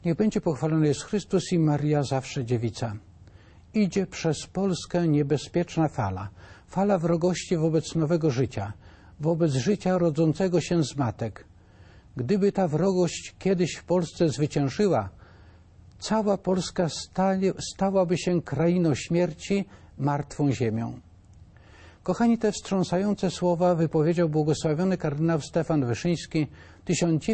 Niech będzie pochwalony jest Chrystus i Maria zawsze dziewica. Idzie przez Polskę niebezpieczna fala, fala wrogości wobec nowego życia, wobec życia rodzącego się z matek. Gdyby ta wrogość kiedyś w Polsce zwyciężyła, cała Polska stałaby się krainą śmierci, martwą ziemią. Kochani, te wstrząsające słowa wypowiedział błogosławiony kardynał Stefan Wyszyński w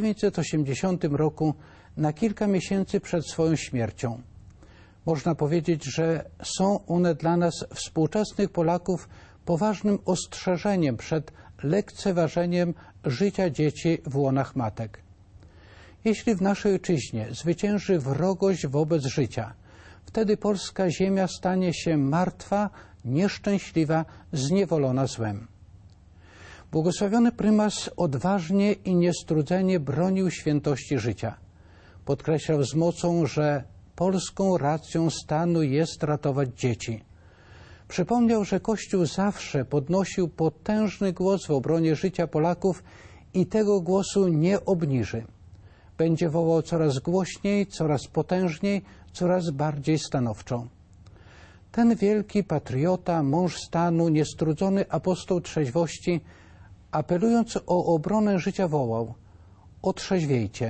1980 roku, na kilka miesięcy przed swoją śmiercią. Można powiedzieć, że są one dla nas, współczesnych Polaków, poważnym ostrzeżeniem przed lekceważeniem życia dzieci w łonach matek. Jeśli w naszej ojczyźnie zwycięży wrogość wobec życia, wtedy polska ziemia stanie się martwa, nieszczęśliwa, zniewolona złem. Błogosławiony prymas odważnie i niestrudzenie bronił świętości życia. Podkreślał z mocą, że polską racją stanu jest ratować dzieci. Przypomniał, że Kościół zawsze podnosił potężny głos w obronie życia Polaków i tego głosu nie obniży. Będzie wołał coraz głośniej, coraz potężniej, coraz bardziej stanowczo. Ten wielki patriota, mąż stanu, niestrudzony apostoł trzeźwości, apelując o obronę życia wołał: otrzeźwiejcie.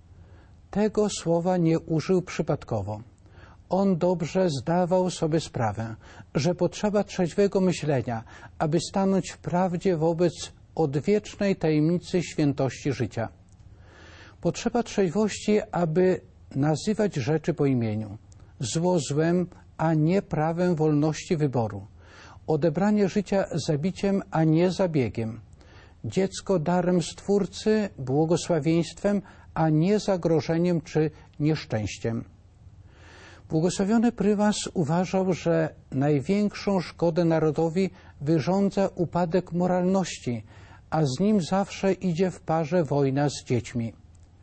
Tego słowa nie użył przypadkowo. On dobrze zdawał sobie sprawę, że potrzeba trzeźwego myślenia, aby stanąć w prawdzie wobec odwiecznej tajemnicy świętości życia. Potrzeba trzeźwości, aby nazywać rzeczy po imieniu. Zło złem, a nie prawem wolności wyboru. Odebranie życia zabiciem, a nie zabiegiem. Dziecko darem Stwórcy, błogosławieństwem, a nie zagrożeniem czy nieszczęściem. Błogosławiony prymas uważał, że największą szkodę narodowi wyrządza upadek moralności, a z nim zawsze idzie w parze wojna z dziećmi.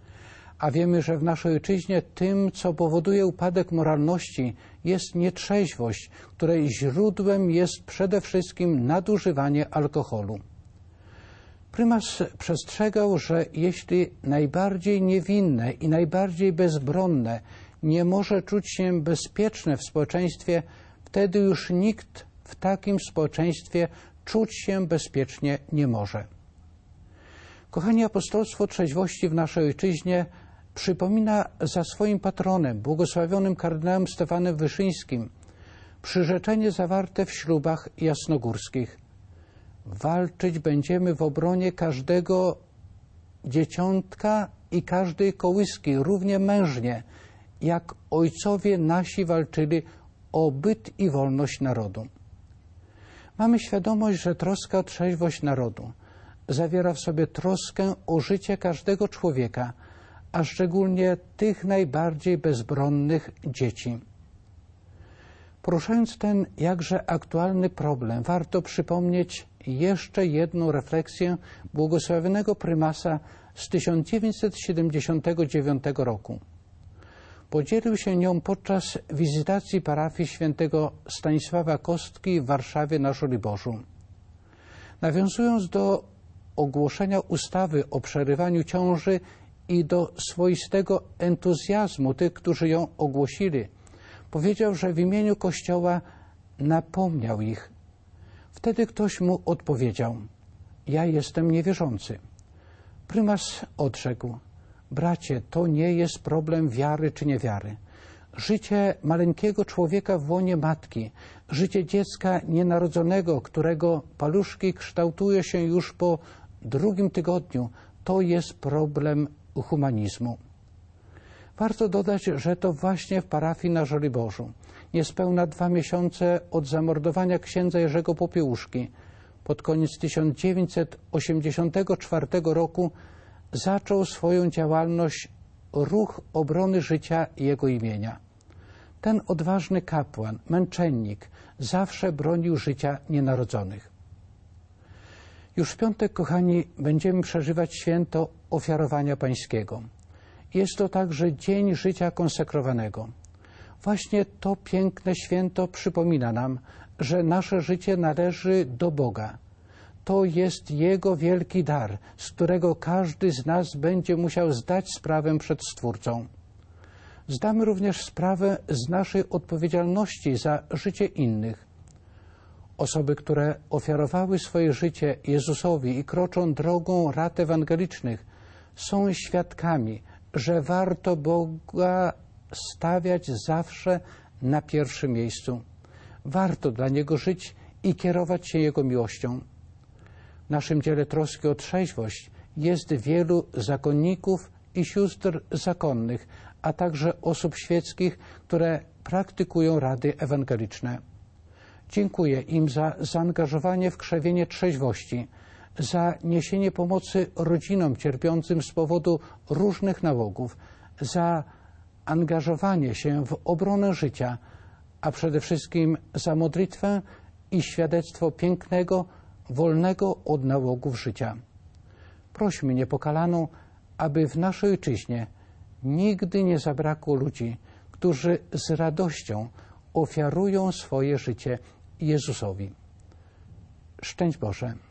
A wiemy, że w naszej ojczyźnie tym, co powoduje upadek moralności, jest nietrzeźwość, której źródłem jest przede wszystkim nadużywanie alkoholu. Prymas przestrzegał, że jeśli najbardziej niewinne i najbardziej bezbronne nie może czuć się bezpieczne w społeczeństwie, wtedy już nikt w takim społeczeństwie czuć się bezpiecznie nie może. Kochani, apostolstwo trzeźwości w naszej ojczyźnie przypomina za swoim patronem, błogosławionym kardynałem Stefanem Wyszyńskim, przyrzeczenie zawarte w ślubach jasnogórskich. Walczyć będziemy w obronie każdego dzieciątka i każdej kołyski równie mężnie, jak ojcowie nasi walczyli o byt i wolność narodu. Mamy świadomość, że troska o trzeźwość narodu zawiera w sobie troskę o życie każdego człowieka, a szczególnie tych najbardziej bezbronnych dzieci. Poruszając ten jakże aktualny problem, warto przypomnieć jeszcze jedną refleksję błogosławionego prymasa z 1979 roku. Podzielił się nią podczas wizytacji parafii świętego Stanisława Kostki w Warszawie na Żoliborzu. Nawiązując do ogłoszenia ustawy o przerywaniu ciąży i do swoistego entuzjazmu tych, którzy ją ogłosili, powiedział, że w imieniu Kościoła napomniał ich. Wtedy ktoś mu odpowiedział: ja jestem niewierzący. Prymas odrzekł: bracie, to nie jest problem wiary czy niewiary. Życie maleńkiego człowieka w łonie matki, życie dziecka nienarodzonego, którego paluszki kształtują się już po 2. tygodniu, to jest problem humanizmu. Warto dodać, że to właśnie w parafii na Żoliborzu, niespełna 2 miesiące od zamordowania księdza Jerzego Popiełuszki, pod koniec 1984 roku zaczął swoją działalność Ruch Obrony Życia Jego imienia. Ten odważny kapłan, męczennik, zawsze bronił życia nienarodzonych. Już w piątek, kochani, będziemy przeżywać święto Ofiarowania Pańskiego. Jest to także Dzień Życia Konsekrowanego. Właśnie to piękne święto przypomina nam, że nasze życie należy do Boga. To jest Jego wielki dar, z którego każdy z nas będzie musiał zdać sprawę przed Stwórcą. Zdamy również sprawę z naszej odpowiedzialności za życie innych. Osoby, które ofiarowały swoje życie Jezusowi i kroczą drogą rad ewangelicznych, są świadkami, że warto Boga stawiać zawsze na pierwszym miejscu. Warto dla Niego żyć i kierować się Jego miłością. W naszym dziele troski o trzeźwość jest wielu zakonników i sióstr zakonnych, a także osób świeckich, które praktykują rady ewangeliczne. Dziękuję im za zaangażowanie w krzewienie trzeźwości, za niesienie pomocy rodzinom cierpiącym z powodu różnych nałogów, za angażowanie się w obronę życia, a przede wszystkim za modlitwę i świadectwo pięknego, wolnego od nałogów życia. Prośmy Niepokalaną, aby w naszej ojczyźnie nigdy nie zabrakło ludzi, którzy z radością ofiarują swoje życie Jezusowi. Szczęść Boże.